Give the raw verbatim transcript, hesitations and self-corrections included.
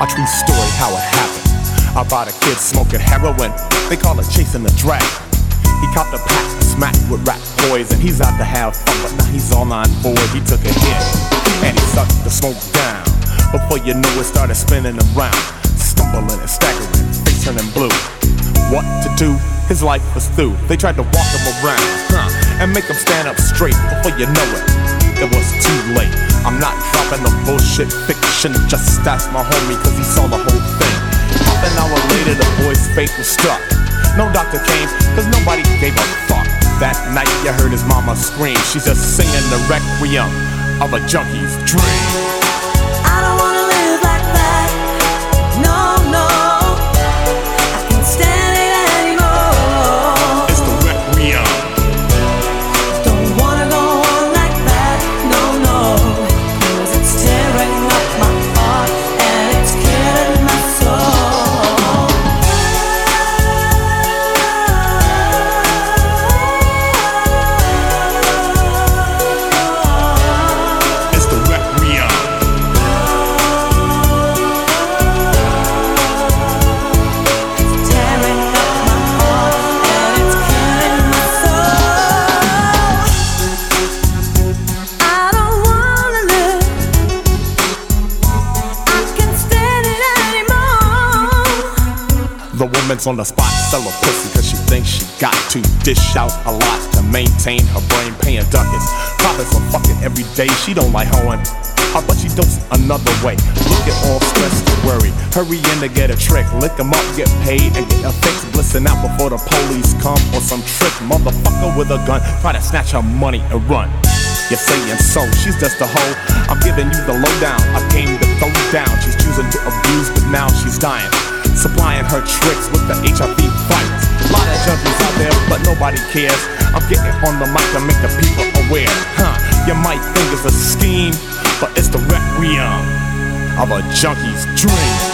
A true story how it happened. About a kid smoking heroin, they call it chasing the dragon. He copped a pack, smacked with rap boys, and he's out to have fun, but now he's all on board. He took a hit, and he sucked the smoke down. Before you knew it, started spinning around, stumbling and staggering, face turning blue. What to do? His life was through. They tried to walk him around, huh, and make him stand up straight. Before you know it, it was too late. I'm not dropping the bullshit fiction, just ask my homie, cause he saw the whole thing. Half an hour later, the boy's fate was struck. No doctor came, cause nobody gave a fuck. That night you heard his mama scream. She's just singing the requiem of a junkie's dream. I don't wanna live like that. No, no, I can't stand it anymore. It's the requiem. Don't wanna go on like that. No, no, cause it's tearing up my heart and it's killing my soul. The woman's on the spot, sell her pussy cause she thinks she got to dish out a lot to maintain her brain, paying ducats. Profits are fucking every day, she don't like hoeing, uh, but she does it another way. Look at all stress and worry, hurry in to get a trick, lick 'em up, get paid, and get a fix. Listen out before the police come or some trick motherfucker with a gun try to snatch her money and run. You're saying so, she's just a hoe. I'm giving you the lowdown, I came to throw down. She's choosing to abuse, but now she's dying, supplying her tricks with the H I V virus. A lot of junkies out there, but nobody cares. I'm getting on the mic to make the people aware. Huh, you might think it's a scheme, but it's the requiem of a junkie's dream.